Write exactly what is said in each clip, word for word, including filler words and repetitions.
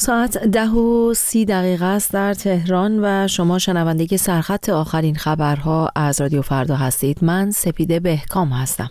ساعت ده و سی دقیقه است در تهران و شما شنونده سرخط آخرین خبرها از رادیو فردا هستید. من سپیده بهکام هستم.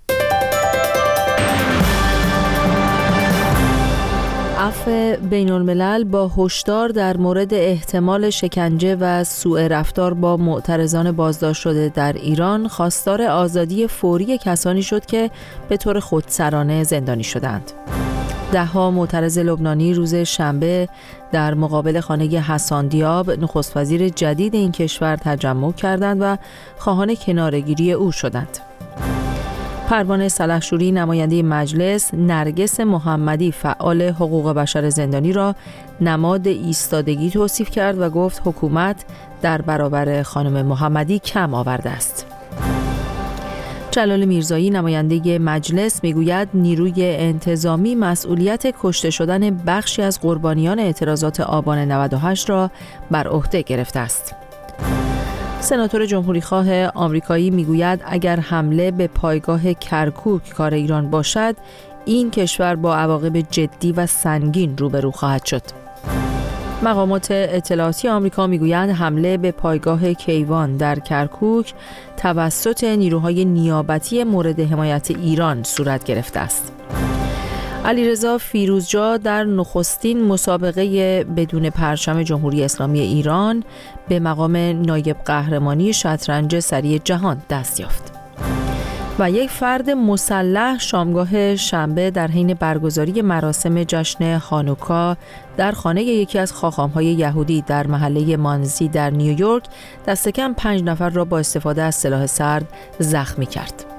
عفو بین الملل با هشدار در مورد احتمال شکنجه و سوء رفتار با معترضان بازداشت شده در ایران خواستار آزادی فوری کسانی شد که به طور خودسرانه زندانی شدند. ده ها معترض لبنانی روز شنبه در مقابل خانه حسان دیاب نخست وزیر جدید این کشور تجمع کردند و خواهان کناره‌گیری او شدند. پروانه سلحشوری نماینده مجلس نرگس محمدی فعال حقوق بشر زندانی را نماد ایستادگی توصیف کرد و گفت حکومت در برابر خانم محمدی کم آورده است. جلال میرزایی نماینده مجلس میگوید نیروی انتظامی مسئولیت کشته شدن بخشی از قربانیان اعتراضات آبان نود و هشت را بر عهده گرفته است. سناتور جمهوریخواه آمریکایی میگوید اگر حمله به پایگاه کرکوک کار ایران باشد، این کشور با عواقب جدی و سنگین روبرو خواهد شد. مقامات اطلاعاتی آمریکا میگویند حمله به پایگاه کیوان در کرکوک توسط نیروهای نیابتی مورد حمایت ایران صورت گرفته است. علیرضا فیروزجا در نخستین مسابقه بدون پرچم جمهوری اسلامی ایران به مقام نایب قهرمانی شطرنج سری جهان دست یافت. و یک فرد مسلح شامگاه شنبه در حین برگزاری مراسم جشن هانوکا در خانه یکی از خاخام‌های یهودی در محله مانزی در نیویورک دست کم پنج نفر را با استفاده از سلاح سرد زخمی کرد.